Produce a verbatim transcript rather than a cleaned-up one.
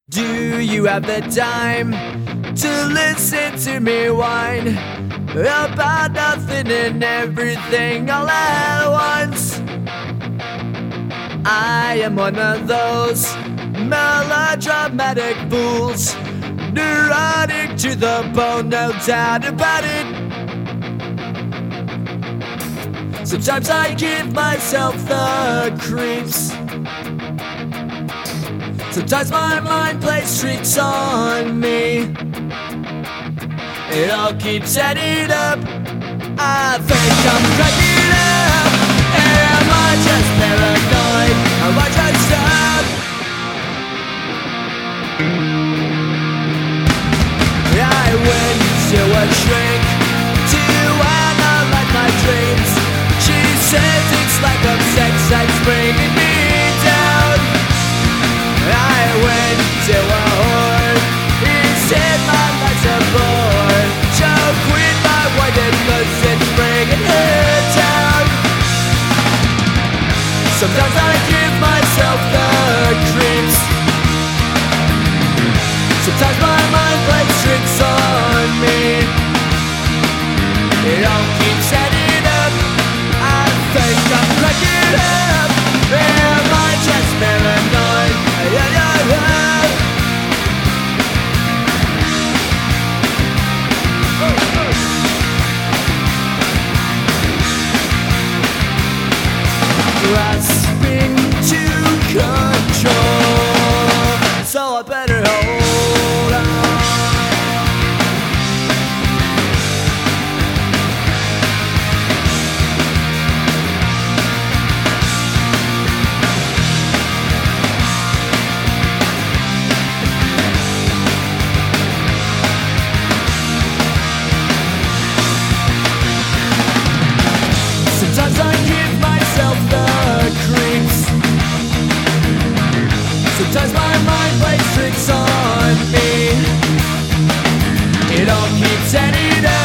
Do you have the time to listen to me whine about nothing and everything all at once? I am one of those melodramatic fools, neurotic to the bone, no doubt about it. Sometimes I give myself the creeps. Sometimes my mind plays tricks on me. It all keeps adding up. I think I'm cracking up. Am I just paranoid? Am I just up? I went to a shrink to analyze my dreams. She says it's like a sex that's bringing me down. I went to a whore. He said my life's a bore. So quit my white cause it's bringing her down. Sometimes I give myself the creeps. Sometimes my mind plays tricks on me. It all keeps adding up. I think I'm cracking up. Am I just paranoid? Yeah, yeah, yeah. Grasping to control, so I better hold on. Sometimes I give myself the creeps. Sometimes my mind plays tricks on me. It all keeps adding up.